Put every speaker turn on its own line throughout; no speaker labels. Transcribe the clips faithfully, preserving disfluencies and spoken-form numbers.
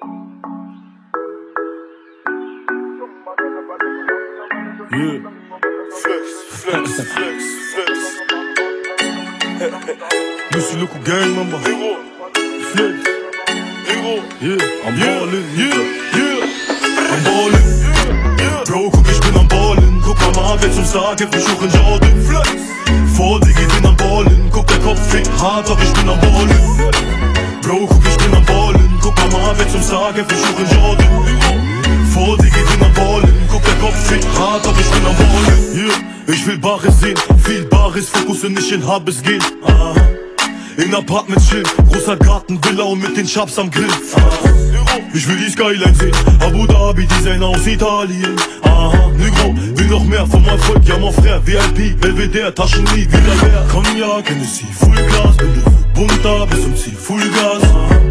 Yeah. Flex, flex, flex, flex. Lucy Loco Gang, Mama. Flex. Yeah, I'm ballin', yeah, yeah. I'm ballin'. Bro, guck, ich bin am Ballin'. Guck mal, wer zum Star kämpft, ich hoch in Jordan. Flex. Vor dir, ich bin am Ballin'. Guck, der Kopf fickt hart, doch ich bin am Ballin'. Bro, guck, ich bin am Ballin'. Guck mal, wer zum Star kämpft, ich hoch in Jordan. Vor dir, ich bin am Ballin'. Guck, der Kopf fickt hart, doch ich bin am Ballin'. Yeah. Ich will Bares sehen, viel Bares, Fokus und nicht in Habes gehen. Aha. In Apartments chillen, großer Garten, Villa und mit den Chaps am Grill. Aha. Ich will die Skyline sehen, Abu Dhabi, Designer aus Italien. Aha, Negro, will noch mehr vom Erfolg, ja mon frère, V I P, Belvedere, Taschen nie wieder leer. Cognac, Hennessy, Full Gas, bin du bunter bis zum Ziel, Full Gas.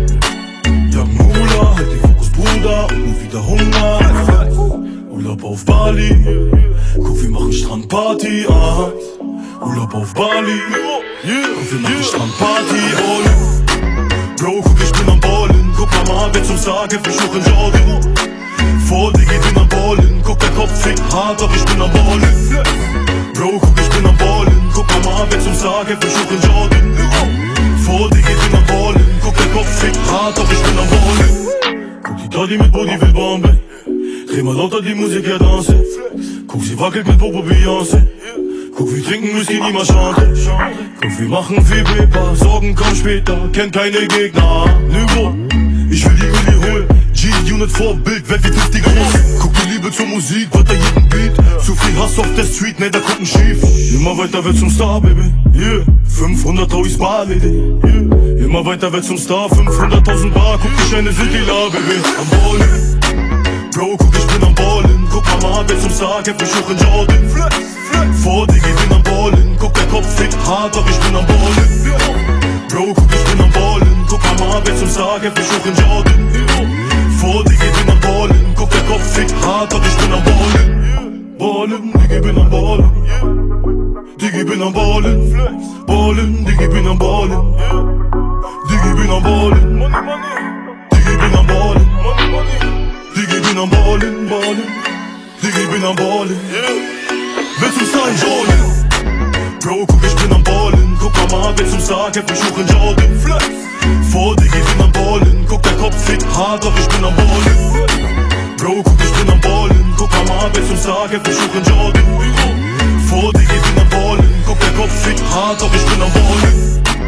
Ja Mula, halt den Fokus Bruder und nur wieder Hunger. Urlaub auf Bali, guck wir machen Strandparty, aha. Urlaub auf Bali, guck wir machen Strandparty, oh. Bro, guck ich bin am Ballin', guck mal, wer zum Star kämpft, ich hoch in Jordan. Vor dir, ich bin am Ballin', guck der Kopf fickt hart, doch ich bin am Ballin'. Bro, guck ich bin am Ballin', guck mal, wer zum Star kämpft, ich hoch in Jordan. Vor dir, ich bin am Ballin', guck der Kopf fickt hart, doch ich bin am Ballin'. Guck die Daddy mit Body will Bombay, dreh mal lauter die Musik, ja danse. Guck sie wackelt mit Popo Beyoncé. Guck, wir trinken Whisky, niemals Chante. Guck, wir machen viel Paper, Sorgen kommen später, kennt keine Gegner. Niveau, ich will die Uli holen. G-Unit Vorbild, wer wird fünfzig groß? Guck, die Liebe zur Musik, weiter jeden Beat. Zu viel Hass auf der Street, ne, da kommt ein Schief. Immer weiter wird zum Star, Baby, yeah. fünfhunderttausend Bar, Lady, yeah. Immer weiter wird zum Star, fünfhunderttausend Bar. Guck, die Scheine sind die La, Baby, am Ballin'. Bro, guck, ich bin am Ballin'. Guck mal, wer zum Star kämpft, ich hoch in Jordan. Flex, flex. Vor dir, ich bin am Ballin'. Guck, der Kopf fickt hart, doch ich bin am Ballin'. Bro, guck, ich bin am Ballin'. Guck mal, wer zum Star kämpft, ich hoch in Jordan. Vor dir, ich bin am Ballin'. Guck, der Kopf fickt hart, doch ich bin am Ballin'. Ballin', Digga, bin am Ballin'. Digga, bin am Ballin'. Ballin', Digga, bin am Ballin'. Digga, bin am Ballin'. Digga, bin am Ballin'. Digga, bin am Ballin', Ballin'. Digga, bin am Ballin'. Wer zum Star in Jordan? Bro, guck, ich bin am Ballin'. Guck mal, wer zum Star kämpft, ich hoch in Jordan. Flex. Vor dir, ich bin am Ballin'. Guck, der Kopf fickt hart, doch ich bin am Ballin'. Bro, guck, ich bin am Ballin'. Guck mal, wer zum Star kämpft, ich hoch in Jordan. Vor dir, ich bin am Ballin'. Guck, der Kopf fickt hart, doch ich bin am Ballin'.